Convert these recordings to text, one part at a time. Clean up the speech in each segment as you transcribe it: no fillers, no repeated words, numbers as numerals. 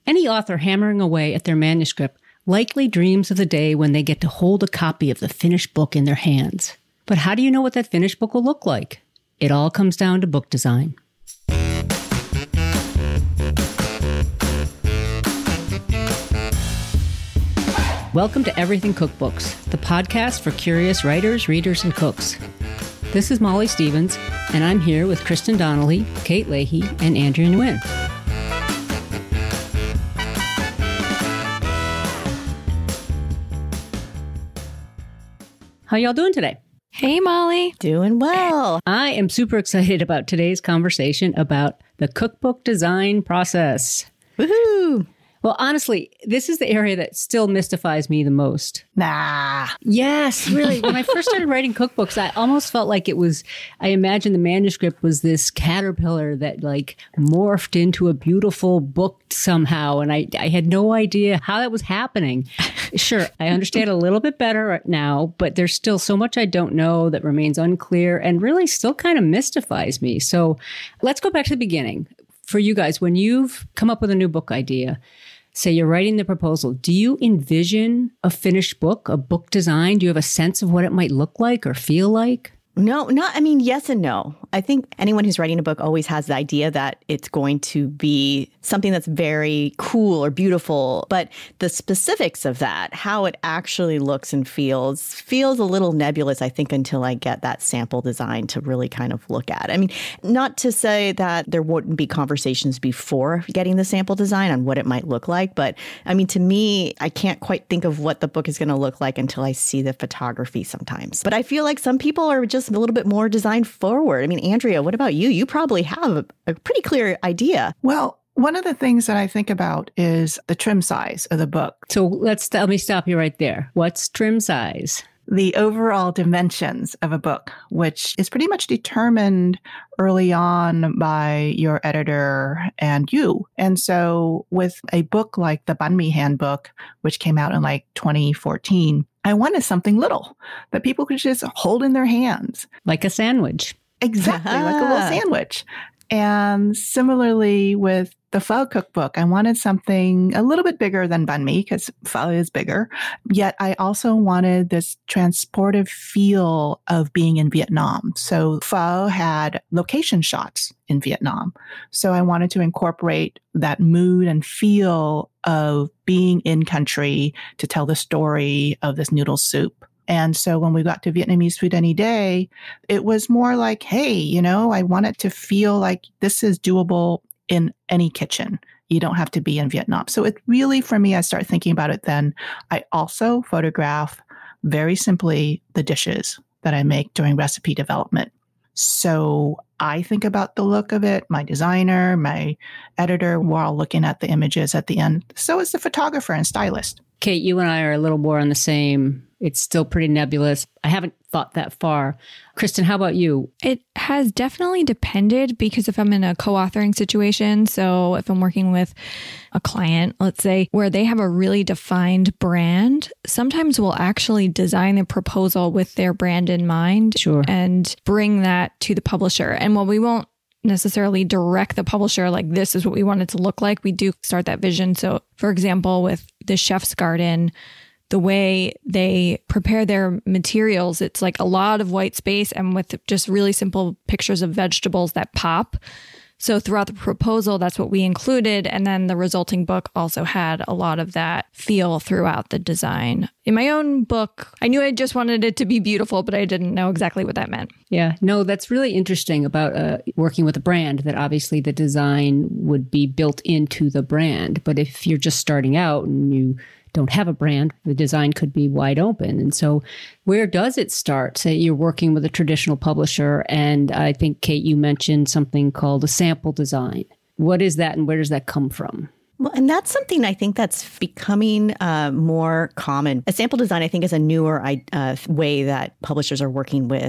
Any author hammering away at their manuscript likely dreams of the day when they get to hold a copy of the finished book in their hands. But how do you know what that finished book will look like? It all comes down to book design. Welcome to Everything Cookbooks, the podcast for curious writers, readers, and cooks. This is Molly Stevens, and I'm here with Kristen Donnelly, Kate Leahy, and Andrea Nguyen. How y'all doing today? Hey, Molly. Doing well. I am super excited about today's conversation about the cookbook design process. Woohoo! Well, honestly, this is the area that still mystifies me the most. Nah. Yes, really. When I first started writing cookbooks, I almost felt like I imagined the manuscript was this caterpillar that like morphed into a beautiful book somehow. And I had no idea how that was happening. Sure, I understand a little bit better right now, but there's still so much I don't know that remains unclear and really still kind of mystifies me. So let's go back to the beginning. For you guys, when you've come up with a new book idea, say you're writing the proposal, do you envision a finished book, a book design? Do you have a sense of what it might look like or feel like? No, yes and no. I think anyone who's writing a book always has the idea that it's going to be something that's very cool or beautiful. But the specifics of that, how it actually looks and feels a little nebulous, I think, until I get that sample design to really kind of look at. I mean, not to say that there wouldn't be conversations before getting the sample design on what it might look like. But I mean, to me, I can't quite think of what the book is going to look like until I see the photography sometimes. But I feel like some people are just a little bit more design forward. I mean, Andrea, what about you? You probably have a pretty clear idea. Well, one of the things that I think about is the trim size of the book. So let me stop you right there. What's trim size? The overall dimensions of a book, which is pretty much determined early on by your editor and you. And so with a book like the Banh Mi Handbook, which came out in like 2014, I wanted something little that people could just hold in their hands. Like a sandwich. Exactly, like a little sandwich. And similarly with the pho cookbook, I wanted something a little bit bigger than banh mi because pho is bigger. Yet I also wanted this transportive feel of being in Vietnam. So pho had location shots in Vietnam. So I wanted to incorporate that mood and feel of being in country to tell the story of this noodle soup. And so when we got to Vietnamese Food Any Day, it was more like, hey, I want it to feel like this is doable in any kitchen. You don't have to be in Vietnam. So it really, for me, I start thinking about it then. I also photograph very simply the dishes that I make during recipe development. So I think about the look of it. My designer, my editor, we're all looking at the images at the end. So is the photographer and stylist. Kate, you and I are a little more on the same. It's still pretty nebulous. I haven't thought that far. Kristen, how about you? It has definitely depended because if I'm in a co-authoring situation, so if I'm working with a client, let's say, where they have a really defined brand, sometimes we'll actually design the proposal with their brand in mind. Sure. And bring that to the publisher. And while we won't necessarily direct the publisher like this is what we want it to look like, we do start that vision. So for example, with the Chef's Garden, the way they prepare their materials, it's like a lot of white space and with just really simple pictures of vegetables that pop. So throughout the proposal, that's what we included. And then the resulting book also had a lot of that feel throughout the design. In my own book, I knew I just wanted it to be beautiful, but I didn't know exactly what that meant. Yeah, no, that's really interesting about working with a brand, that obviously the design would be built into the brand. But if you're just starting out and you don't have a brand, the design could be wide open. And so where does it start? Say you're working with a traditional publisher, and I think, Kate, you mentioned something called a sample design. What is that and where does that come from? Well, and that's something I think that's becoming more common. A sample design, I think, is a newer way that publishers are working with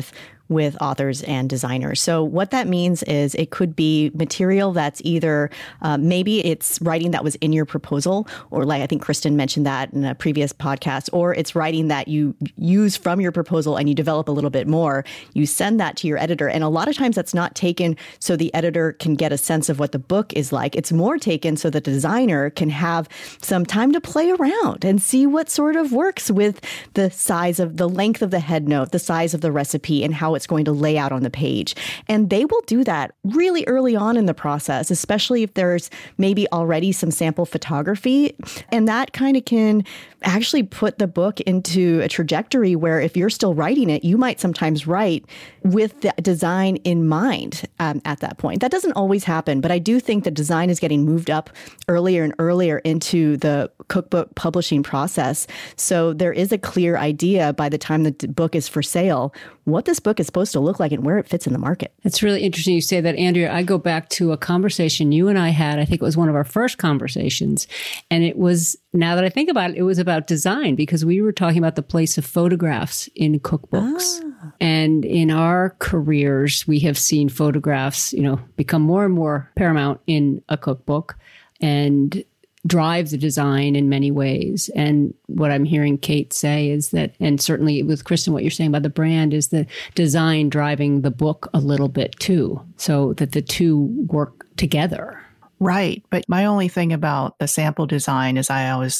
with authors and designers. So what that means is it could be material that's either maybe it's writing that was in your proposal, or like I think Kristen mentioned that in a previous podcast, or it's writing that you use from your proposal and you develop a little bit more. You send that to your editor. And a lot of times that's not taken so the editor can get a sense of what the book is like. It's more taken so the designer can have some time to play around and see what sort of works with the size of the length of the head note, the size of the recipe, and how it's going to lay out on the page. And they will do that really early on in the process, especially if there's maybe already some sample photography. And that kind of can actually put the book into a trajectory where if you're still writing it, you might sometimes write with the design in mind at that point. That doesn't always happen, but I do think the design is getting moved up earlier and earlier into the cookbook publishing process. So there is a clear idea by the time the book is for sale, what this book is supposed to look like and where it fits in the market. It's really interesting you say that, Andrea. I go back to a conversation you and I had. I think it was one of our first conversations. And it was, now that I think about it, it was about design, because we were talking about the place of photographs in cookbooks. And in our careers, we have seen photographs, become more and more paramount in a cookbook and drive the design in many ways. And what I'm hearing Kate say is that, and certainly with Kristen, what you're saying about the brand is the design driving the book a little bit too, so that the two work together. Right. But my only thing about the sample design is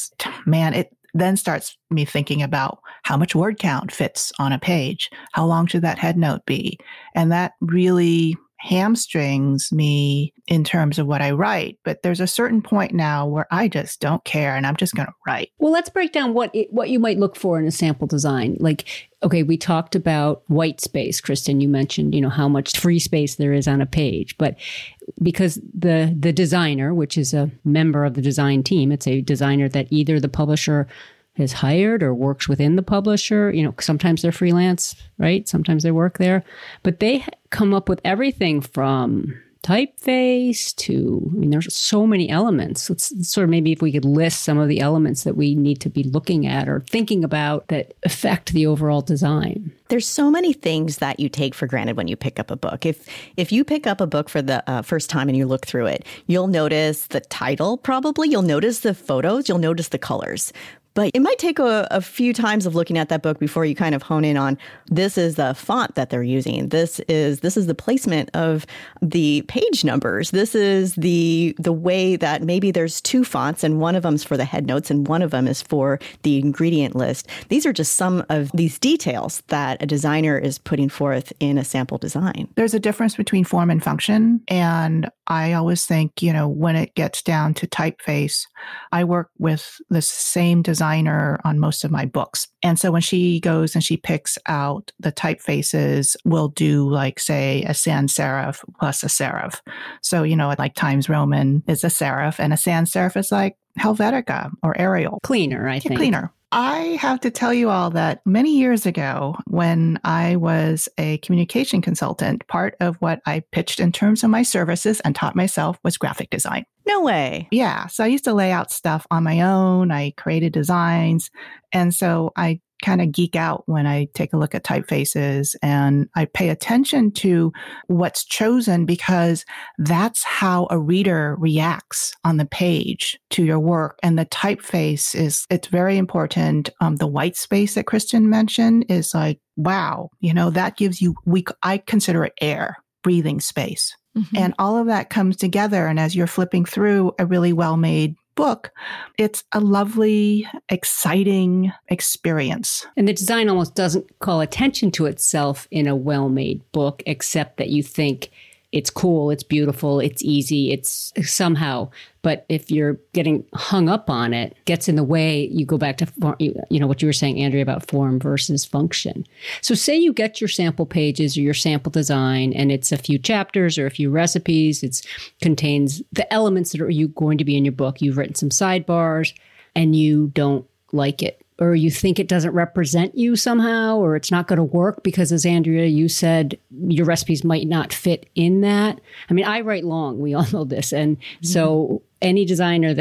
it then starts me thinking about how much word count fits on a page. How long should that head note be? And that really hamstrings me in terms of what I write. But there's a certain point now where I just don't care and I'm just going to write. Well, let's break down what you might look for in a sample design. Like, okay, we talked about white space. Kristen, you mentioned, how much free space there is on a page. But because the designer, which is a member of the design team, it's a designer that either the publisher has hired or works within the publisher. Sometimes they're freelance, right? Sometimes they work there. But they come up with everything from typeface to, there's so many elements. Let's sort of maybe if we could list some of the elements that we need to be looking at or thinking about that affect the overall design. There's so many things that you take for granted when you pick up a book. If you pick up a book for the first time and you look through it, you'll notice the title probably, you'll notice the photos, you'll notice the colors. But it might take a few times of looking at that book before you kind of hone in on this is the font that they're using. This is the placement of the page numbers. This is the way that maybe there's two fonts and one of them's for the head notes and one of them is for the ingredient list. These are just some of these details that a designer is putting forth in a sample design. There's a difference between form and function. And I always think, when it gets down to typeface, I work with the same designer on most of my books. And so when she goes and she picks out the typefaces, we'll do like, say, a sans serif plus a serif. So, like Times Roman is a serif and a sans serif is like Helvetica or Arial. Cleaner, I think. Cleaner. I have to tell you all that many years ago, when I was a communication consultant, part of what I pitched in terms of my services and taught myself was graphic design. No way. Yeah. So I used to lay out stuff on my own. I created designs. And so I kind of geek out when I take a look at typefaces and I pay attention to what's chosen because that's how a reader reacts on the page to your work. And the typeface it's very important. The white space that Kristen mentioned is like, wow, that gives you, I consider it air, breathing space. Mm-hmm. And all of that comes together. And as you're flipping through a really well-made book, it's a lovely, exciting experience. And the design almost doesn't call attention to itself in a well-made book, except that you think it's cool, it's beautiful, it's easy, it's somehow. But if you're getting hung up on it, gets in the way, you go back to, what you were saying, Andrea, about form versus function. So say you get your sample pages or your sample design, and it's a few chapters or a few recipes. It contains the elements that are going to be in your book. You've written some sidebars and you don't like it. Or you think it doesn't represent you somehow, or it's not going to work because, as Andrea, you said, your recipes might not fit in that. I mean, I write long. We all know this. And so any designer that's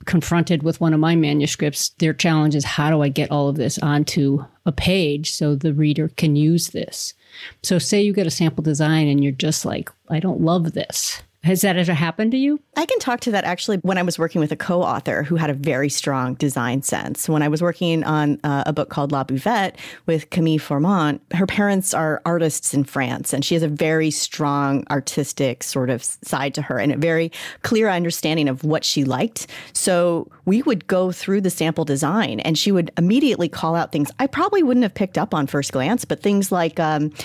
confronted with one of my manuscripts, their challenge is how do I get all of this onto a page so the reader can use this? So say you get a sample design and you're just like, I don't love this. Has that ever happened to you? I can talk to that actually when I was working with a co-author who had a very strong design sense. When I was working on a book called La Buvette with Camille Formant, her parents are artists in France, and she has a very strong artistic sort of side to her and a very clear understanding of what she liked. So we would go through the sample design and she would immediately call out things I probably wouldn't have picked up on first glance, but things like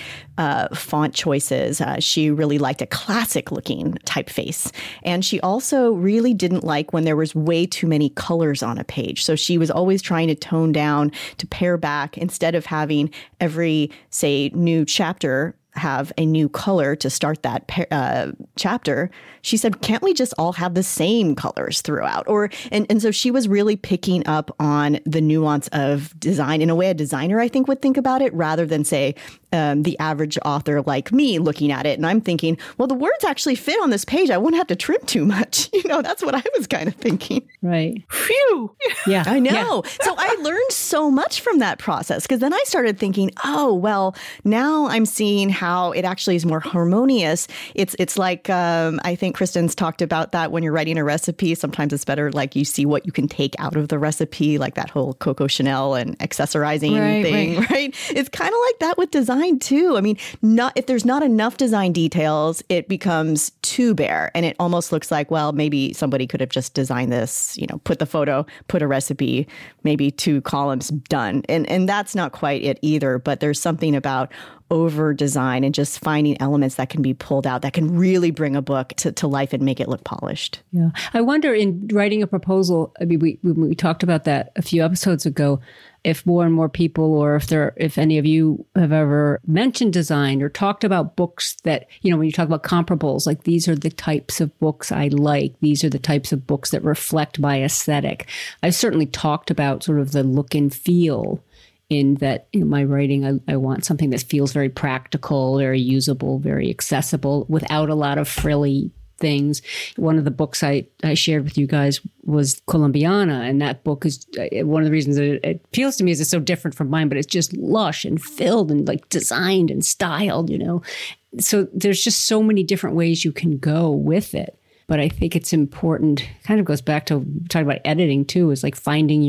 font choices. She really liked a classic looking typeface. And she also really didn't like when there was way too many colors on a page. So she was always trying to tone down, to pare back, instead of having every, say, new chapter have a new color to start that chapter. She said, can't we just all have the same colors throughout? And so she was really picking up on the nuance of design in a way a designer, I think, would think about it, rather than, say, the average author like me looking at it. And I'm thinking, well, the words actually fit on this page. I won't have to trim too much. That's what I was kind of thinking. Right. Phew. Yeah. I know. Yeah. So I learned so much from that process, because then I started thinking, oh, well, now I'm seeing how it actually is more harmonious. It's like, I think Kristen's talked about that when you're writing a recipe. Sometimes it's better, like, you see what you can take out of the recipe, like that whole Coco Chanel and accessorizing thing, right? It's kind of like that with design too. I mean, if there's not enough design details, it becomes too bare, and it almost looks like, well, maybe somebody could have just designed this, put the photo, put a recipe, maybe 2 columns, done. And that's not quite it either. But there's something about over design and just finding elements that can be pulled out that can really bring a book to life and make it look polished. Yeah. I wonder, in writing a proposal, I mean, we talked about that a few episodes ago, if more and more people, or if any of you have ever mentioned design or talked about books that, when you talk about comparables, like, these are the types of books I like. These are the types of books that reflect my aesthetic. I've certainly talked about sort of the look and feel in that, in my writing, I want something that feels very practical, very usable, very accessible, without a lot of frilly things. One of the books I shared with you guys was Colombiana, and that book is one of the reasons that it appeals to me is it's so different from mine, but it's just lush and filled and like designed and styled, So there's just so many different ways you can go with it. But I think it's important, kind of goes back to talking about editing too, is like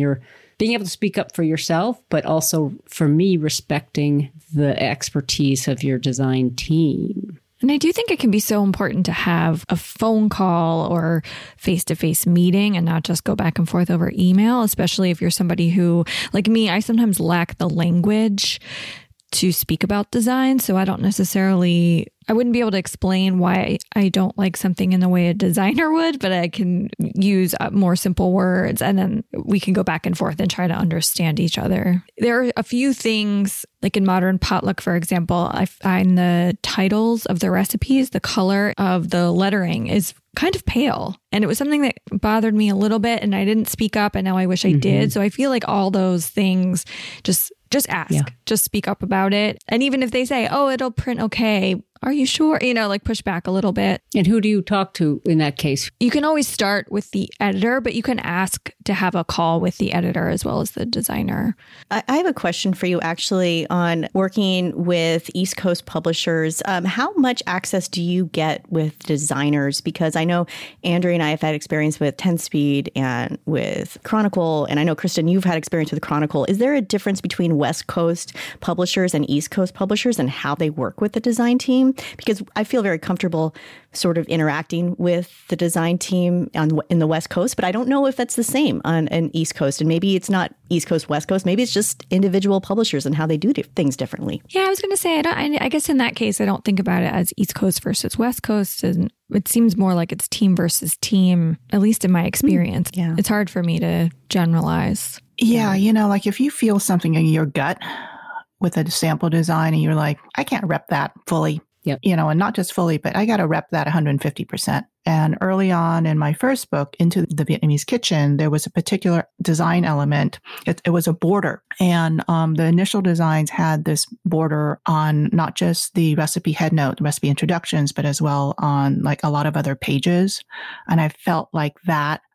being able to speak up for yourself, but also, for me, respecting the expertise of your design team. And I do think it can be so important to have a phone call or face-to-face meeting and not just go back and forth over email, especially if you're somebody who, like me, I sometimes lack the language to speak about design. So I wouldn't be able to explain why I don't like something in the way a designer would, but I can use more simple words, and then we can go back and forth and try to understand each other. There are a few things, like in Modern Potluck, for example, I find the titles of the recipes, the color of the lettering is kind of pale. And it was something that bothered me a little bit, and I didn't speak up, and now I wish I did. So I feel like all those things, just ask, just speak up about it. And even if they say, oh, it'll print okay, are you sure? Like, push back a little bit. And who do you talk to in that case? You can always start with the editor, but you can ask to have a call with the editor as well as the designer. I have a question for you, actually, on working with East Coast publishers. How much access do you get with designers? Because I know Andrea and I have had experience with 10-Speed and with Chronicle, and I know, Kristen, you've had experience with Chronicle. Is there a difference between West Coast publishers and East Coast publishers and how they work with the design team? Because I feel very comfortable sort of interacting with the design team in the West Coast, but I don't know if that's the same on an East Coast. And maybe it's not East Coast, West Coast. Maybe it's just individual publishers and how they do things differently. Yeah, I was going to say, I guess in that case, I don't think about it as East Coast versus West Coast. And it seems more like it's team versus team, at least in my experience. Yeah. It's hard for me to generalize. Yeah, like if you feel something in your gut with a sample design and you're like, I can't rep that fully. Yep. And not just fully, but I got to rep that 150%. And early on in my first book, Into the Vietnamese Kitchen, there was a particular design element. It was a border. And the initial designs had this border on not just the recipe head note, the recipe introductions, but as well on like a lot of other pages. And I felt like that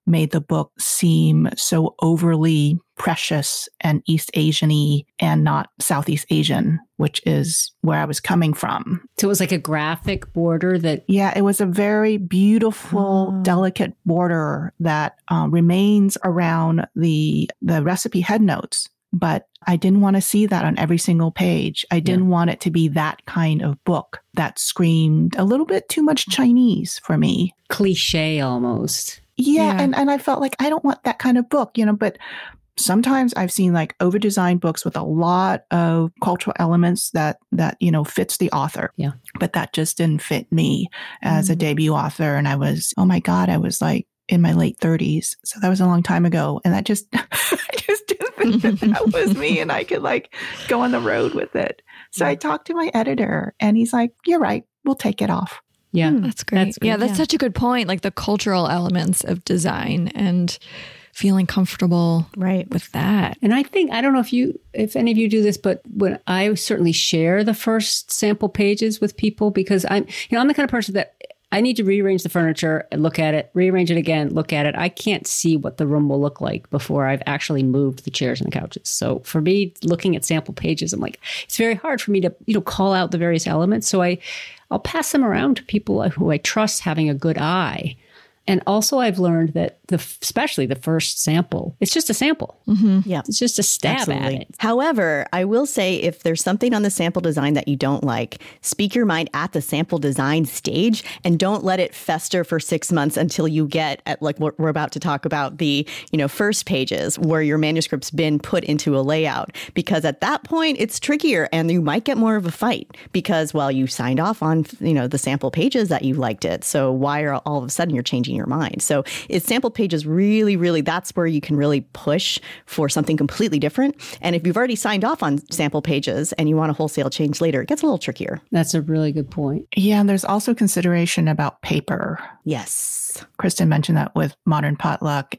made the book seem so overly precious and East Asian-y and not Southeast Asian, which is where I was coming from. So it was like a graphic border that... Yeah, it was a very beautiful, delicate border that remains around the recipe head notes. But I didn't want to see that on every single page. I didn't want it to be that kind of book that screamed a little bit too much Chinese for me. Cliche almost. Yeah. And I felt like I don't want that kind of book, but sometimes I've seen like over-designed books with a lot of cultural elements that fits the author. Yeah. But that just didn't fit me as a debut author. And I was, oh my God, I was like in my late 30s. So that was a long time ago. And that just, I just didn't think that was me and I could like go on the road with it. So I talked to my editor and he's like, you're right, we'll take it off. Yeah. That's great. That's such a good point. Like the cultural elements of design and feeling comfortable with that. And I think, I don't know if any of you do this, but when I certainly share the first sample pages with people, because I'm the kind of person that I need to rearrange the furniture and look at it, rearrange it again, look at it. I can't see what the room will look like before I've actually moved the chairs and the couches. So for me, looking at sample pages, I'm like, it's very hard for me to, call out the various elements. So I'll pass them around to people who I trust having a good eye. And also I've learned that especially the first sample, it's just a sample. Mm-hmm. Yeah. It's just a stab at it. However, I will say if there's something on the sample design that you don't like, speak your mind at the sample design stage and don't let it fester for 6 months until you get at like what we're about to talk about, the, first pages where your manuscript's been put into a layout. Because at that point, it's trickier and you might get more of a fight because, well, you signed off on, the sample pages that you liked it. So why are all of a sudden you're changing your mind? So it's sample pages really, that's where you can really push for something completely different. And if you've already signed off on sample pages and you want a wholesale change later, it gets a little trickier. That's a really good point. Yeah, and there's also consideration about paper. Yes. Kristen mentioned that with Modern Potluck.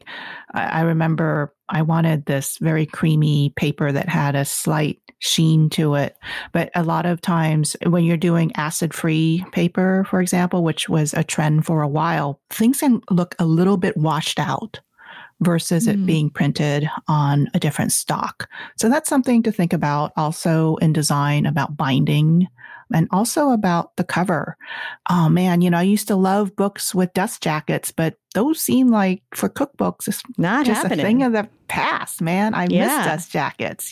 I remember I wanted this very creamy paper that had a slight sheen to it. But a lot of times when you're doing acid-free paper, for example, which was a trend for a while, things can look a little bit washed out versus it being printed on a different stock. So that's something to think about also in design, about binding and also about the cover. Oh man, I used to love books with dust jackets, but those seem like for cookbooks, it's not just happening. A thing of the past, man. I miss dust jackets,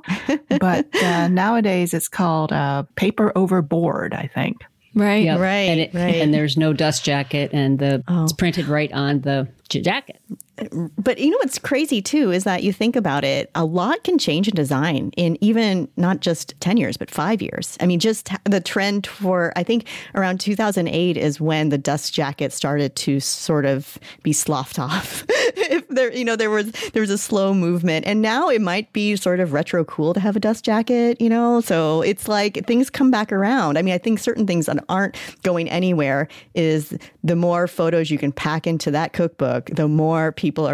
but nowadays it's called paper over board, I think. Right. Yep. Right. And there's no dust jacket and it's printed right on the jacket. But what's crazy too is that you think about it, a lot can change in design in even not just 10 years, but 5 years. I mean, just the trend for, I think around 2008 is when the dust jacket started to sort of be sloughed off. If there was a slow movement, and now it might be sort of retro cool to have a dust jacket, so it's like things come back around. I mean, I think certain things that aren't going anywhere is the more photos you can pack into that cookbook, the more people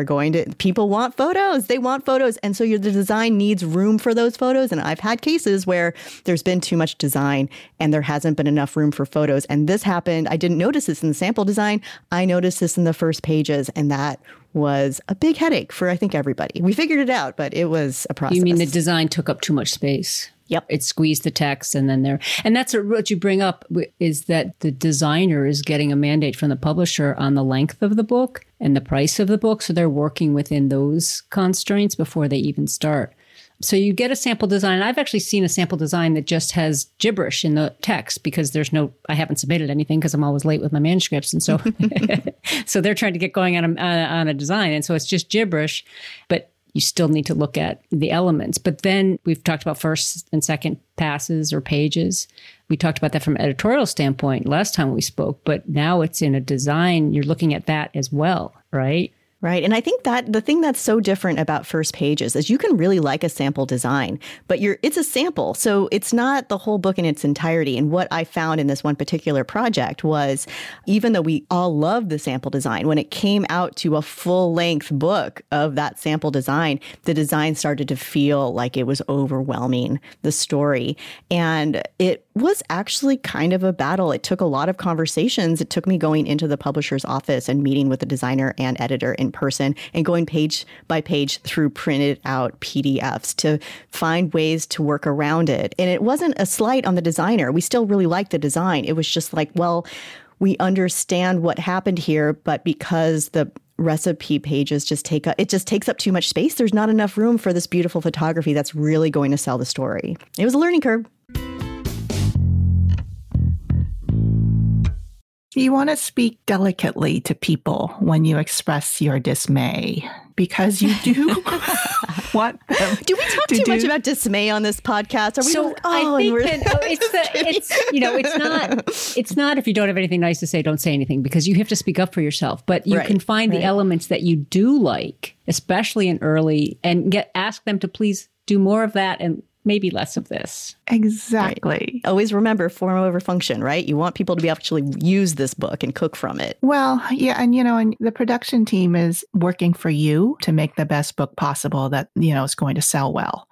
want photos. They want photos. And so the design needs room for those photos. And I've had cases where there's been too much design and there hasn't been enough room for photos. And this happened. I didn't notice this in the sample design. I noticed this in the first pages. And that was a big headache for, I think, everybody. We figured it out, but it was a process. You mean the design took up too much space? Yep. It squeezed the text and that's what you bring up is that the designer is getting a mandate from the publisher on the length of the book and the price of the book. So they're working within those constraints before they even start. So you get a sample design. I've actually seen a sample design that just has gibberish in the text because I haven't submitted anything because I'm always late with my manuscripts. And so, so they're trying to get going on a design. And so it's just gibberish, but you still need to look at the elements. But then we've talked about first and second passes or pages. We talked about that from an editorial standpoint last time we spoke, but now it's in a design. You're looking at that as well, right? Right. And I think that the thing that's so different about first pages is you can really like a sample design, but it's a sample. So it's not the whole book in its entirety. And what I found in this one particular project was, even though we all love the sample design, when it came out to a full length book of that sample design, the design started to feel like it was overwhelming the story. And it was actually kind of a battle. It took a lot of conversations. It took me going into the publisher's office and meeting with the designer and editor in in person and going page by page through printed out PDFs to find ways to work around it. And it wasn't a slight on the designer. We still really liked the design. It was just like, well, we understand what happened here, but because the recipe pages it just takes up too much space, there's not enough room for this beautiful photography that's really going to sell the story. It was a learning curve. You want to speak delicately to people when you express your dismay, because you do want them. Do we talk too much about dismay on this podcast? Are we I think that it's not if you don't have anything nice to say, don't say anything, because you have to speak up for yourself. But you can find the elements that you do like, especially in early, and ask them to please do more of that and maybe less of this. Exactly. Right. Always remember form over function, right? You want people to be able to actually use this book and cook from it. Well, yeah. And, the production team is working for you to make the best book possible that, is going to sell well.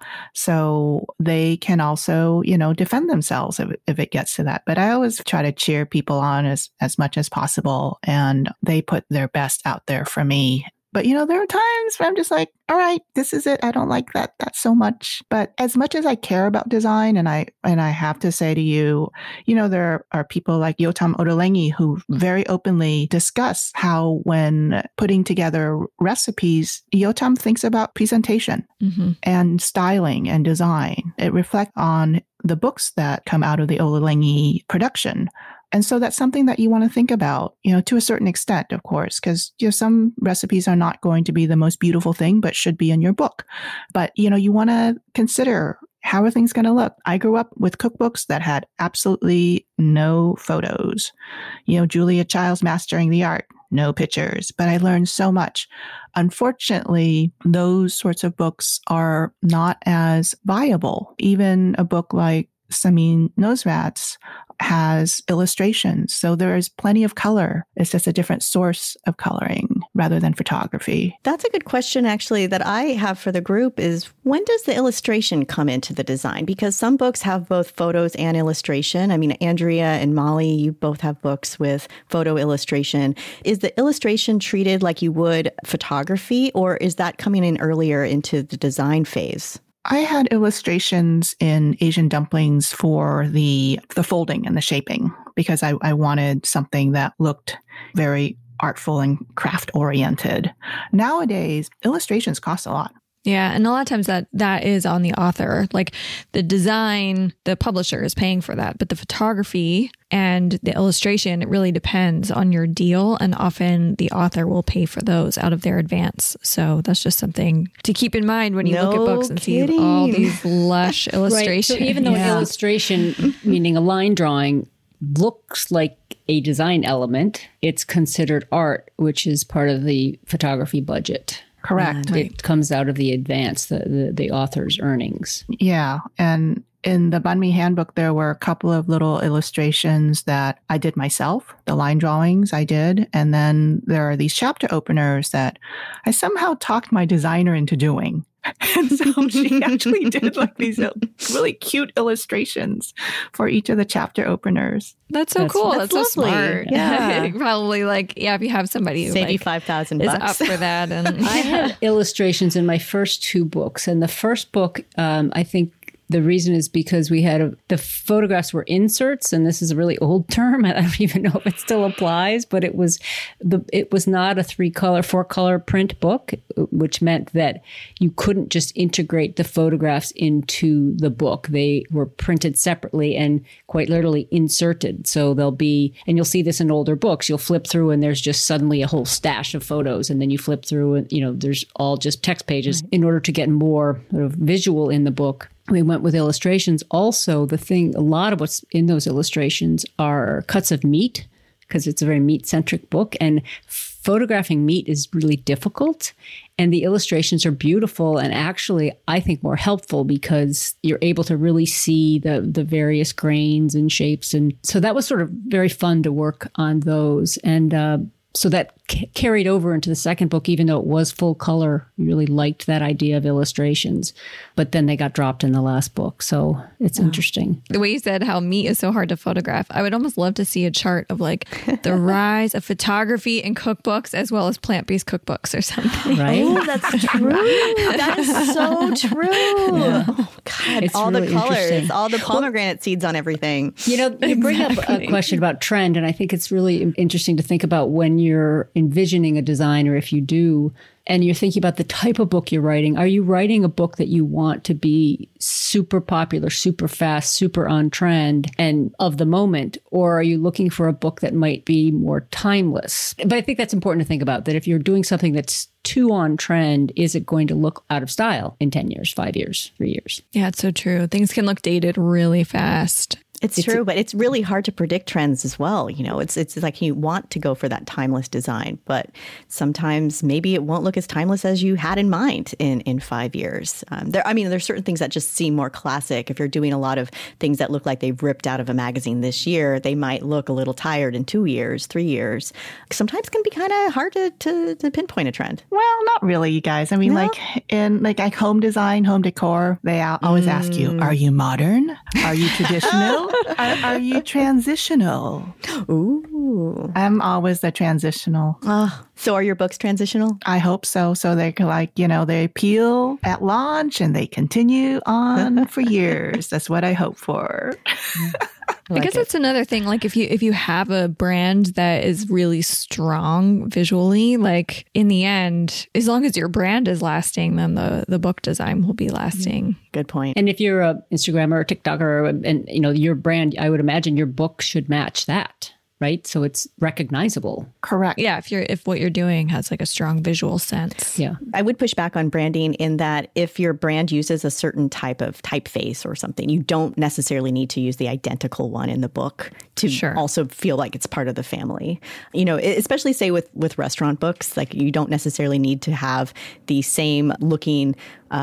So they can also, defend themselves if it gets to that. But I always try to cheer people on as much as possible. And they put their best out there for me. But, there are times where I'm just like, all right, this is it. I don't like that so much. But as much as I care about design, and I have to say to you, there are people like Yotam Ottolenghi who very openly discuss how when putting together recipes, Yotam thinks about presentation and styling and design. It reflects on the books that come out of the Ottolenghi production. And so that's something that you want to think about, to a certain extent, of course, because some recipes are not going to be the most beautiful thing, but should be in your book. But, you want to consider, how are things going to look? I grew up with cookbooks that had absolutely no photos. Julia Child's Mastering the Art, no pictures, but I learned so much. Unfortunately, those sorts of books are not as viable. Even a book like Samin Nosrat's has illustrations. So there is plenty of color. It's just a different source of coloring rather than photography. That's a good question, actually, that I have for the group is, when does the illustration come into the design? Because some books have both photos and illustration. I mean, Andrea and Molly, you both have books with photo illustration. Is the illustration treated like you would photography, or is that coming in earlier into the design phase? I had illustrations in Asian dumplings for the folding and the shaping, because I wanted something that looked very artful and craft oriented. Nowadays, illustrations cost a lot. Yeah. And a lot of times that is on the author. Like the design, the publisher is paying for that, but the photography and the illustration, it really depends on your deal. And often the author will pay for those out of their advance. So that's just something to keep in mind when you look at books and see all these lush illustrations. Right. So even though an illustration, meaning a line drawing, looks like a design element, it's considered art, which is part of the photography budget. Correct. It comes out of the advance, the author's earnings. Yeah. And in the Banh Mi handbook, there were a couple of little illustrations that I did myself, the line drawings I did. And then there are these chapter openers that I somehow talked my designer into doing. And so she actually did like these really cute illustrations for each of the chapter openers. That's so cool. That's so smart. Yeah. Probably if you have somebody who save you $5,000 is up for that. And I had illustrations in my first two books. And the first book, I think, the reason is because we had the photographs were inserts, and this is a really old term. I don't even know if it still applies, but it was not a 4-color print book, which meant that you couldn't just integrate the photographs into the book. They were printed separately and quite literally inserted. So and you'll see this in older books. You'll flip through and there's just suddenly a whole stash of photos, and then you flip through and there's all just text pages. In order to get more sort of visual in the book, we went with illustrations. Also, a lot of what's in those illustrations are cuts of meat, because it's a very meat-centric book. And photographing meat is really difficult. And the illustrations are beautiful and actually, I think, more helpful because you're able to really see the various grains and shapes. And so that was sort of very fun to work on those. And so that carried over into the second book, even though it was full color. You really liked that idea of illustrations, but then they got dropped in the last book. So it's interesting. The way you said how meat is so hard to photograph, I would almost love to see a chart of like the rise of photography and cookbooks as well as plant-based cookbooks or something. Right? Oh, that's true. That is so true. Yeah. Oh, God, It's all really the colors, interesting. all the pomegranate seeds on everything. You know, you bring up a question about trend, and I think it's really interesting to think about when you're envisioning a design, or if you do, and you're thinking about the type of book you're writing. Are you writing a book that you want to be super popular, super fast, super on trend and of the moment? Or are you looking for a book that might be more timeless? But I think that's important to think about, that if you're doing something that's too on trend, is it going to look out of style in 10 years, 5 years, 3 years? Yeah, it's so true. Things can look dated really fast. It's true, but it's really hard to predict trends as well. You know, it's like you want to go for that timeless design, but sometimes maybe it won't look as timeless as you had in mind in 5 years. There's certain things that just seem more classic. If you're doing a lot of things that look like they've ripped out of a magazine this year, they might look a little tired in 2 years, 3 years. Sometimes it can be kind of hard to pinpoint a trend. Well, not really, you guys. I mean, like in like home design, home decor, they always ask you, are you modern? Are you traditional? Are you transitional? Ooh. I'm always the transitional. So are your books transitional? I hope so. So they can they appeal at launch and they continue on for years. That's what I hope for. I guess that's another thing. Like if you have a brand that is really strong visually, like in the end, as long as your brand is lasting, then the book design will be lasting. Good point. And if you're a Instagrammer or TikToker, and you know your brand, I would imagine your book should match that, right? So it's recognizable. Correct. Yeah, if what you're doing has like a strong visual sense. Yeah. I would push back on branding in that if your brand uses a certain type of typeface or something, you don't necessarily need to use the identical one in the book to also feel like it's part of the family. You know, especially say with restaurant books, like you don't necessarily need to have the same looking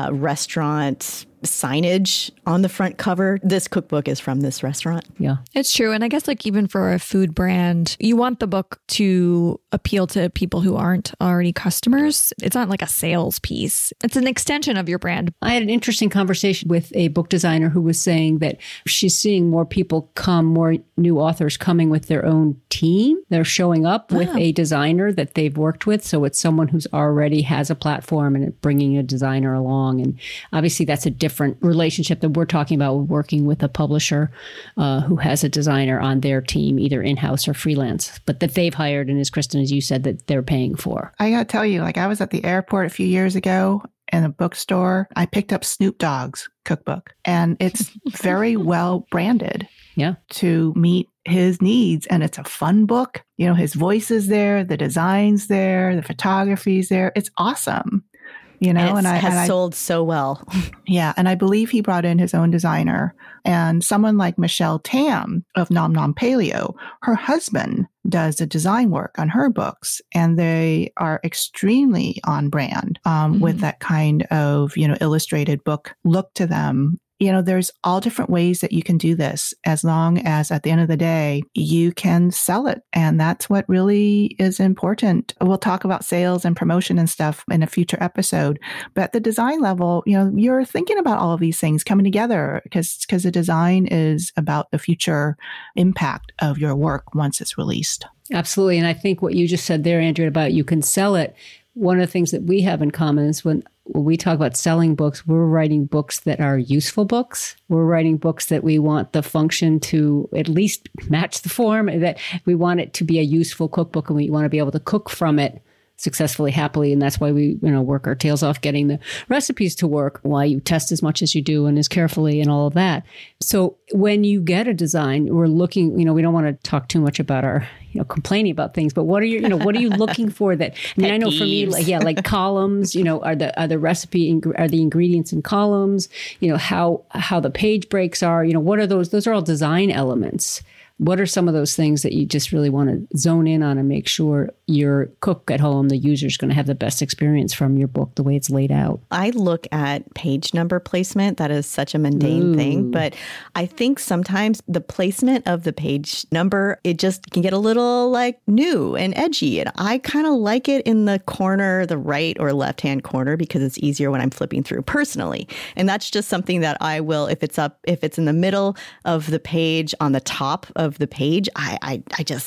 restaurant signage on the front cover. This cookbook is from this restaurant. Yeah. It's true. And I guess like even for a food brand, you want the book to appeal to people who aren't already customers. It's not like a sales piece. It's an extension of your brand. I had an interesting conversation with a book designer who was saying that she's seeing more people more new authors coming with their own team. They're showing up with a designer that they've worked with. So it's someone who's already has a platform and bringing a designer along. And obviously that's a different relationship that we're talking about, working with a publisher who has a designer on their team, either in-house or freelance, but that they've hired. And as Kristen, as you said, that they're paying for. I got to tell you, like I was at the airport a few years ago in a bookstore. I picked up Snoop Dogg's cookbook and it's very well branded to meet his needs. And it's a fun book. You know, his voice is there, the design's there, the photography's there. It's awesome. You know, and has sold so well. Yeah. And I believe he brought in his own designer, and someone like Michelle Tam of Nom Nom Paleo, her husband does the design work on her books, and they are extremely on brand with that kind of, you know, illustrated book look to them. You know, there's all different ways that you can do this as long as at the end of the day, you can sell it. And that's what really is important. We'll talk about sales and promotion and stuff in a future episode. But at the design level, you know, you're thinking about all of these things coming together because the design is about the future impact of your work once it's released. Absolutely. And I think what you just said there, Andrea, about you can sell it. One of the things that we have in common is when we talk about selling books, we're writing books that are useful books. We're writing books that we want the function to at least match the form, that we want it to be a useful cookbook and we want to be able to cook from it successfully, happily. And that's why we, work our tails off getting the recipes to work, why you test as much as you do and as carefully and all of that. So when you get a design, we're looking, we don't want to talk too much about our, complaining about things, but what are you, what are you looking for that, I know for me, like columns, are the recipe, are the ingredients in columns, how the page breaks are, what are those? Those are all design elements. What are some of those things that you just really want to zone in on and make sure your cook at home, the user, is going to have the best experience from your book, the way it's laid out? I look at page number placement. That is such a mundane thing, but I think sometimes the placement of the page number, it just can get a little like new and edgy. And I kind of like it in the corner, the right or left-hand corner, because it's easier when I'm flipping through personally. And that's just something that I will, if it's in the middle of the page, on the top of the page, I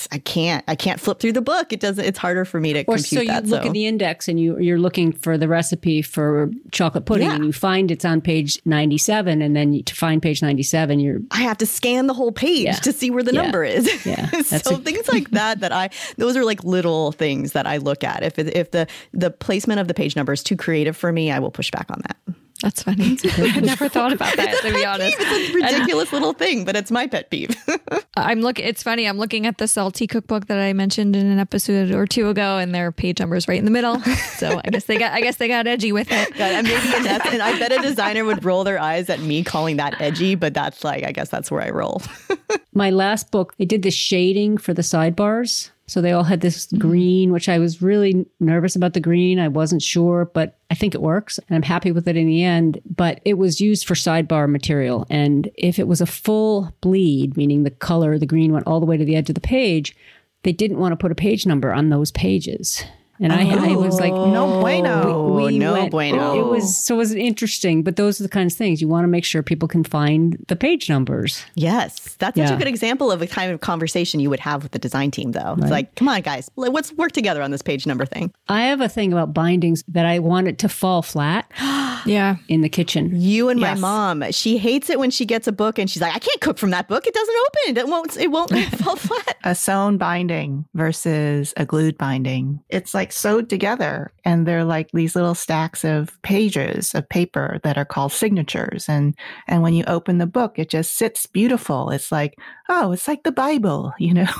can't flip through the book. It's harder for me to compute so that. You look at the index and you're looking for the recipe for chocolate pudding, and you find it's on page 97, and then to find page 97, I have to scan the whole page to see where the number is. Yeah. So things like that those are like little things that I look at. If the placement of the page number is too creative for me, I will push back on that. That's funny. I never thought about that, to be honest. It's a ridiculous little thing, but it's my pet peeve. It's funny. I'm looking at the Salty cookbook that I mentioned in an episode or two ago, and their page number is right in the middle. So I guess they got edgy with it. And I bet a designer would roll their eyes at me calling that edgy, but that's like, I guess that's where I roll. My last book, they did the shading for the sidebars. So they all had this green, which I was really nervous about the green. I wasn't sure, but I think it works. And I'm happy with it in the end. But it was used for sidebar material. And if it was a full bleed, meaning the color, the green went all the way to the edge of the page, they didn't want to put a page number on those pages. And I was like, no bueno. No bueno. It was interesting, but those are the kinds of things you want to make sure people can find the page numbers. Yes. That's such a good example of a kind of conversation you would have with the design team, though. Right. It's like, come on, guys, let's work together on this page number thing. I have a thing about bindings that I want it to fall flat. In the kitchen. You and my mom, she hates it when she gets a book and she's like, I can't cook from that book. It doesn't open. It won't fall flat. A sewn binding versus a glued binding. It's like sewed together, and they're like these little stacks of pages of paper that are called signatures. And when you open the book, it just sits beautiful. It's like, oh, it's like the Bible, in your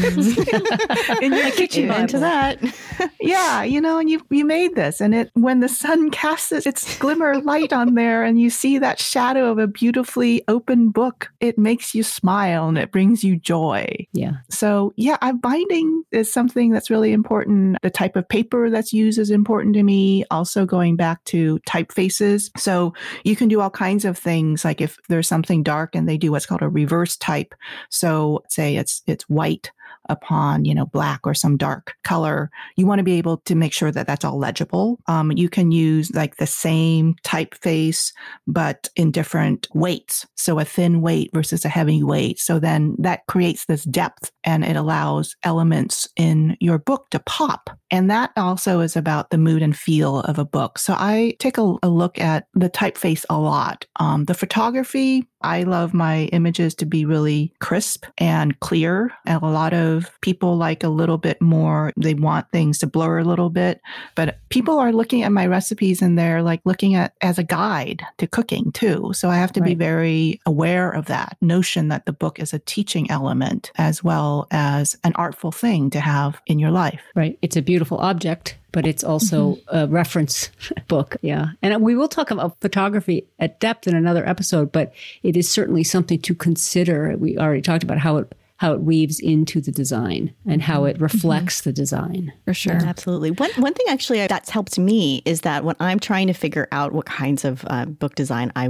kitchen Bible. Into that. Yeah, and you made this, and when the sun casts its glimmer light on there and you see that shadow of a beautifully open book, it makes you smile and it brings you joy. Yeah. So binding is something that's really important. The type of paper that's used is important to me. Also going back to typefaces. So you can do all kinds of things. Like if there's something dark and they do what's called a reverse type. So say it's white upon, black or some dark color, you want to be able to make sure that that's all legible. You can use like the same typeface, but in different weights. So a thin weight versus a heavy weight. So then that creates this depth and it allows elements in your book to pop. And that also is about the mood and feel of a book. So I take a look at the typeface a lot. The photography, I love my images to be really crisp and clear. And a lot of people like a little bit more, they want things to blur a little bit. But people are looking at my recipes and they're like looking at as a guide to cooking too. So I have to be very aware of that notion that the book is a teaching element as well as an artful thing to have in your life. Right. It's a beautiful object, but it's also a reference book. Yeah. And we will talk about photography at depth in another episode, but it is certainly something to consider. We already talked about how it weaves into the design and how it reflects the design. For sure. Absolutely. One thing actually that's helped me is that when I'm trying to figure out what kinds of book design I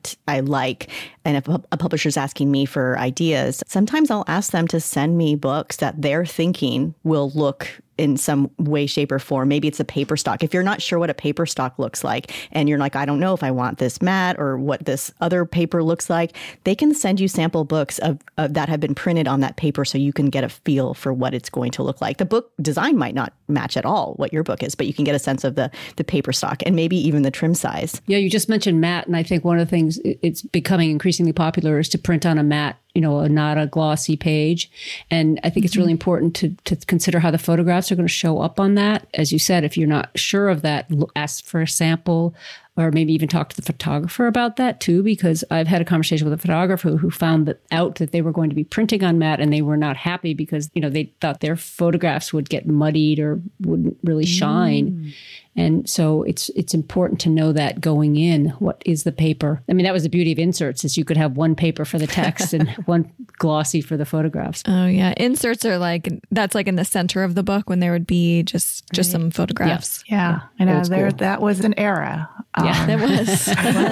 like, and if a publisher's asking me for ideas, sometimes I'll ask them to send me books that they're thinking will look in some way, shape, or form. Maybe it's a paper stock. If you're not sure what a paper stock looks like, and you're like, I don't know if I want this matte or what this other paper looks like, they can send you sample books of that have been printed on that paper so you can get a feel for what it's going to look like. The book design might not match at all what your book is, but you can get a sense of the paper stock and maybe even the trim size. Yeah, you just mentioned matte, and I think one of the things it's becoming increasingly popular is to print on a matte, not a glossy page. And I think it's really important to consider how the photographs are going to show up on that. As you said, if you're not sure of that, ask for a sample or maybe even talk to the photographer about that too, because I've had a conversation with a photographer who found out that they were going to be printing on matte and they were not happy because, they thought their photographs would get muddied or wouldn't really shine. And so it's important to know that going in, what is the paper? I mean, that was the beauty of inserts, is you could have one paper for the text and one glossy for the photographs. Oh yeah. Inserts are that's in the center of the book when there would be just some photographs. Yeah. I know that was an era. Yeah, that was.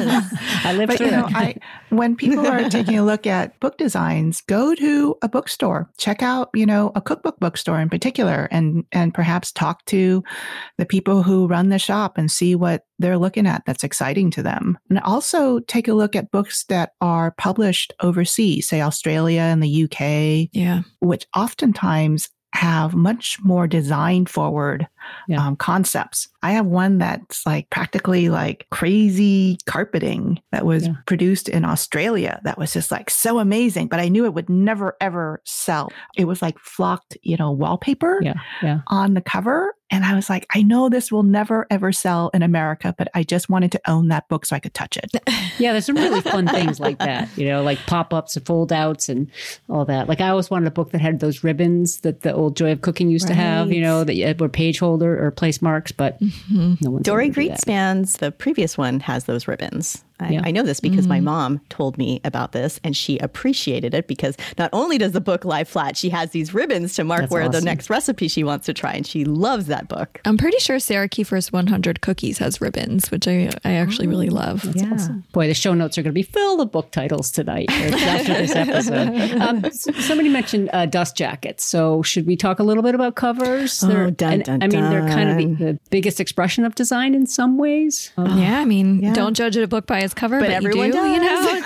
I lived through it. When people are taking a look at book designs, go to a bookstore, check out, a cookbook bookstore in particular, and perhaps talk to the people who run the shop and see what they're looking at that's exciting to them. And also take a look at books that are published overseas, say Australia and the UK, which oftentimes have much more design forward concepts. I have one that's practically crazy carpeting that was produced in Australia that was just so amazing, but I knew it would never ever sell. It was flocked, wallpaper on the cover. And I was like, I know this will never, ever sell in America, but I just wanted to own that book so I could touch it. Yeah, there's some really fun things like that, like pop-ups and fold-outs and all that. I always wanted a book that had those ribbons that the old Joy of Cooking used to have, that were page holder or place marks, but no one's Dory Greenspan's, the previous one, has those ribbons. I know this because my mom told me about this, and she appreciated it because not only does the book lie flat, she has these ribbons to mark where the next recipe she wants to try, and she loves that book. I'm pretty sure Sarah Kiefer's 100 Cookies has ribbons, which I actually really love. That's awesome. Boy, the show notes are going to be filled with book titles tonight after this episode. Somebody mentioned dust jackets, so should we talk a little bit about covers? Dun, dun, I mean, they're kind of the biggest expression of design in some ways. Don't judge a book by its cover, but everyone you do, does.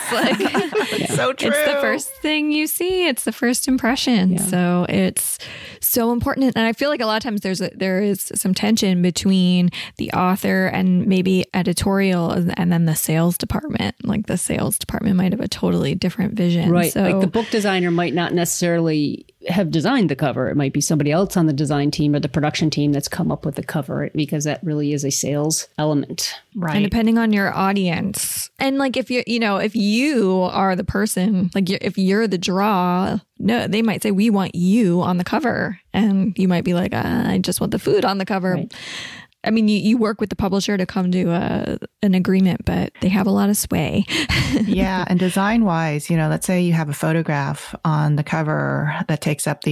It's so true. It's the first thing you see. It's the first impression. Yeah. So it's so important. And I feel like a lot of times there is some tension between the author and maybe editorial and then the sales department. The sales department might have a totally different vision. Right. So, the book designer might not necessarily have designed the cover. It might be somebody else on the design team or the production team that's come up with the cover, because that really is a sales element. Right. And depending on your audience. And if you are the person, if you're the draw, no, they might say, we want you on the cover. And you might be like, I just want the food on the cover. Right. I mean, you work with the publisher to come to an agreement, but they have a lot of sway. Yeah. And design-wise, let's say you have a photograph on the cover that takes up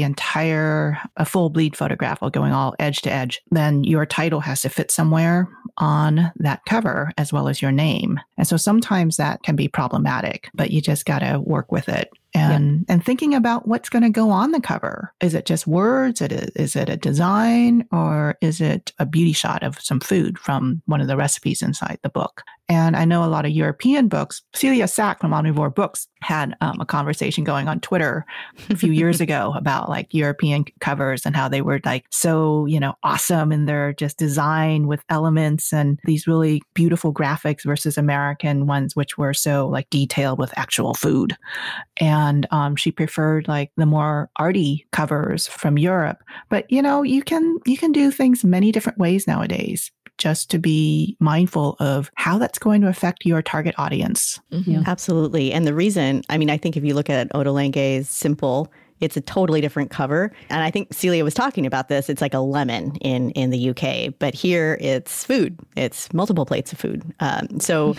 a full bleed photograph going all edge to edge. Then your title has to fit somewhere on that cover as well as your name. And so sometimes that can be problematic, but you just got to work with it. And thinking about what's going to go on the cover. Is it just words? Is it a design? Or is it a beauty shot of some food from one of the recipes inside the book? And I know a lot of European books. Celia Sack from Omnivore Books had a conversation going on Twitter a few years ago about European covers and how they were so, awesome in their just design with elements and these really beautiful graphics versus American ones, which were so detailed with actual food. And she preferred the more arty covers from Europe. But, you can do things many different ways nowadays, just to be mindful of how that's going to affect your target audience. Mm-hmm. Yeah. Absolutely. And the reason, I think if you look at Ottolenghi's Simple, it's a totally different cover. And I think Celia was talking about this. It's like a lemon in the UK, but here it's food. It's multiple plates of food. And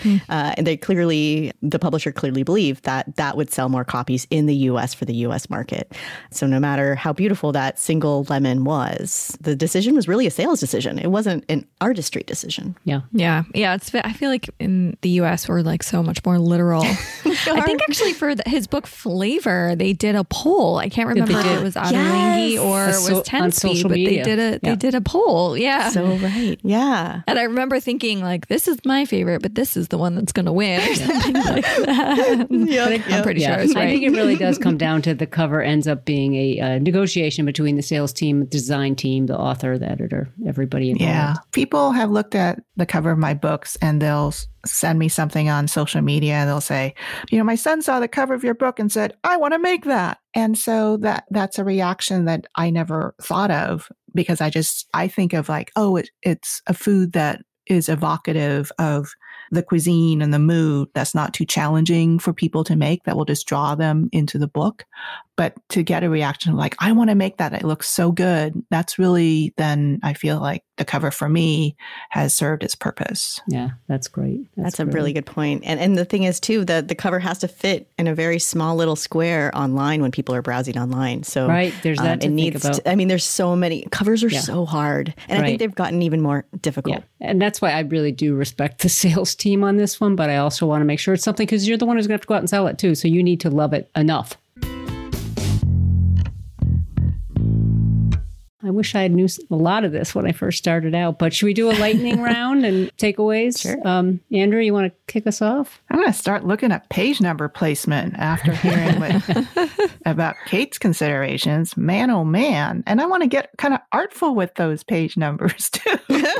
the publisher clearly believed that would sell more copies in the US for the US market. So no matter how beautiful that single lemon was, the decision was really a sales decision. It wasn't an artistry decision. Yeah. Yeah. Yeah. I feel like in the US, we're so much more literal. I think actually for his book Flavor, they did a poll. I can't remember if it was Ottolenghi or it was 10 Speed, but they did a poll. Yeah. So right. Yeah. And I remember thinking this is my favorite, but this is the one that's going to win or something like that. I'm pretty sure I was right. I think it really does come down to the cover ends up being a negotiation between the sales team, the design team, the author, the editor, everybody involved. Yeah. People have looked at the cover of my books and they'll send me something on social media and they'll say, my son saw the cover of your book and said, I want to make that. And so that's a reaction that I never thought of because I think of it's a food that is evocative of the cuisine and the mood that's not too challenging for people to make, that will just draw them into the book. But to get a reaction like, I want to make that, it looks so good. That's really, then I feel like the cover for me has served its purpose. Yeah, that's great. That's a really good point. And the thing is too, the cover has to fit in a very small little square online when people are browsing online. So right, there's that to think about. There's so many covers are so hard. And I think they've gotten even more difficult. Yeah. And that's why I really do respect the sales team on this one, but I also want to make sure it's something, because you're the one who's going to have to go out and sell it too. So you need to love it enough. I wish I had knew a lot of this when I first started out, but should we do a lightning round and takeaways? Sure. Andrew, you want to kick us off? I'm going to start looking at page number placement after hearing about Kate's considerations. Man, oh man. And I want to get kind of artful with those page numbers too.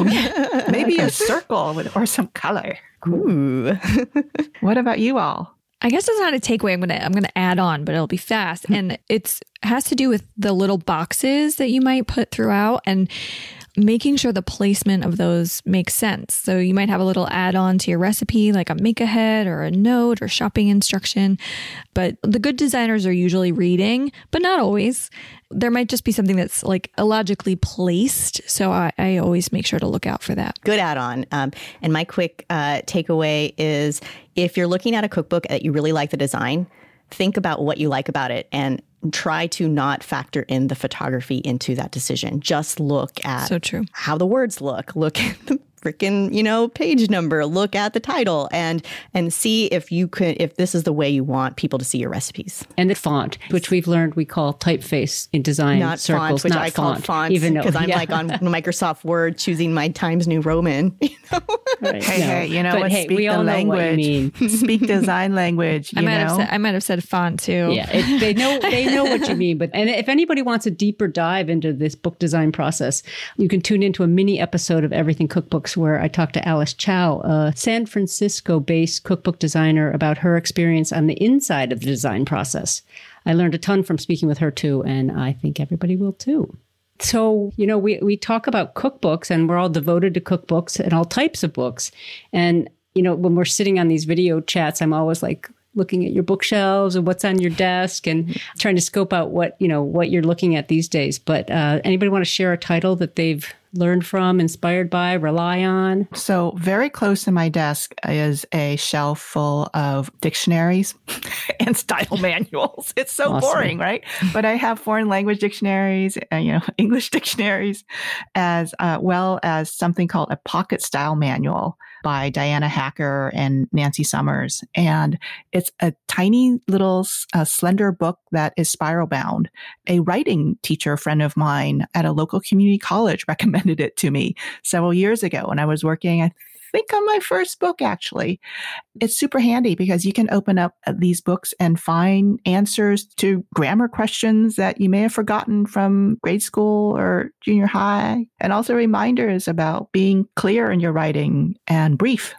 Maybe a circle or some color. Ooh. What about you all? I guess it's not a takeaway. I'm gonna add on, but it'll be fast. And it has to do with the little boxes that you might put throughout and making sure the placement of those makes sense. So you might have a little add-on to your recipe, like a make ahead or a note or shopping instruction. But the good designers are usually reading, but not always. There might just be something that's like illogically placed. So I always make sure to look out for that. Good add-on. And my quick takeaway is, if you're looking at a cookbook that you really like the design, think about what you like about it and try to not factor in the photography into that decision. Just look at how the words look. Look at the freaking, page number. Look at the title and see if this is the way you want people to see your recipes. And the font, which we've learned we call typeface in design not circles, font, which not I call font, even because I'm like on Microsoft Word choosing my Times New Roman. Right. Hey, speak we all the know language. What you mean. Speak design language. I might have said font too. Yeah, they know what you mean. And if anybody wants a deeper dive into this book design process, you can tune into a mini episode of Everything Cookbooks where I talked to Alice Chow, a San Francisco-based cookbook designer, about her experience on the inside of the design process. I learned a ton from speaking with her too, and I think everybody will too. So, we talk about cookbooks, and we're all devoted to cookbooks and all types of books. And, when we're sitting on these video chats, I'm always like looking at your bookshelves and what's on your desk and trying to scope out what you're looking at these days. But anybody want to share a title that they've learned from, inspired by, rely on? So very close to my desk is a shelf full of dictionaries and style manuals. It's so boring, right? But I have foreign language dictionaries and, English dictionaries, as well as something called a pocket style manual by Diana Hacker and Nancy Summers. And it's a tiny little slender book that is spiral bound. A writing teacher friend of mine at a local community college recommended it to me several years ago when I was working, I think, on my first book, actually. It's super handy because you can open up these books and find answers to grammar questions that you may have forgotten from grade school or junior high, and also reminders about being clear in your writing and brief.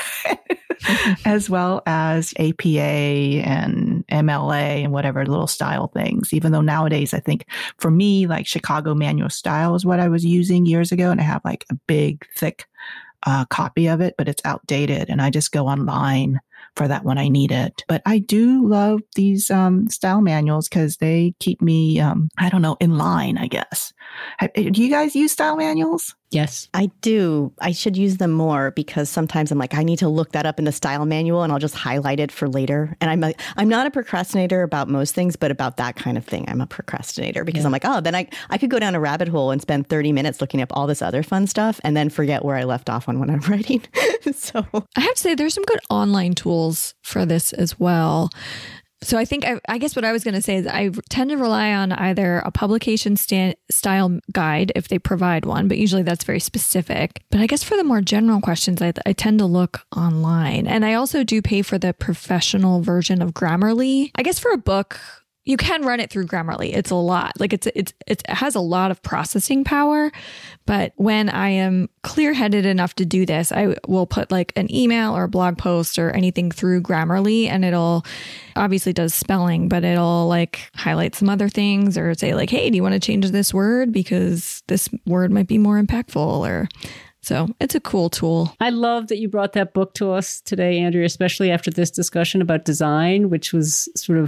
As well as APA and MLA and whatever little style things. Even though nowadays, I think for me, like Chicago Manual Style is what I was using years ago. And I have like a big, thick copy of it, but it's outdated. And I just go online for that when I need it. But I do love these style manuals because they keep me, in line, I guess. Do you guys use style manuals? Yes. I do. I should use them more because sometimes I'm like, I need to look that up in the style manual and I'll just highlight it for later. And I'm not a procrastinator about most things, but about that kind of thing, I'm a procrastinator because I'm like, then I could go down a rabbit hole and spend 30 minutes looking up all this other fun stuff and then forget where I left off on what I'm writing. So I have to say there's some good online tools for this as well. So I think, I guess what I was going to say is I tend to rely on either a publication style guide if they provide one, but usually that's very specific. But I guess for the more general questions, I tend to look online. And I also do pay for the professional version of Grammarly. I guess for a book, you can run it through Grammarly. It's a lot. Like it has a lot of processing power. But when I am clear-headed enough to do this, I will put like an email or a blog post or anything through Grammarly, and it'll obviously does spelling, but it'll like highlight some other things or say like, hey, do you want to change this word because this word might be more impactful? So it's a cool tool. I love that you brought that book to us today, Andrea, especially after this discussion about design, which was sort of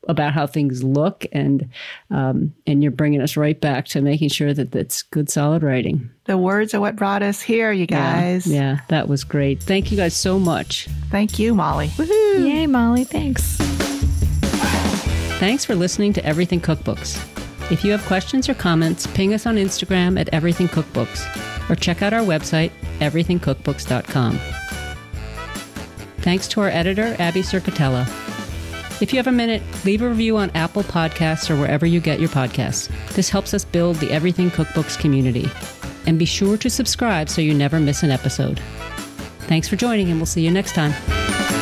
about how things look, and you're bringing us right back to making sure that that's good, solid writing. The words are what brought us here, you guys. Yeah, that was great. Thank you guys so much. Thank you, Molly. Woohoo! Yay, Molly. Thanks. Thanks for listening to Everything Cookbooks. If you have questions or comments, ping us on Instagram at Everything Cookbooks or check out our website, everythingcookbooks.com. Thanks to our editor, Abby Circatella. If you have a minute, leave a review on Apple Podcasts or wherever you get your podcasts. This helps us build the Everything Cookbooks community. And be sure to subscribe so you never miss an episode. Thanks for joining, and we'll see you next time.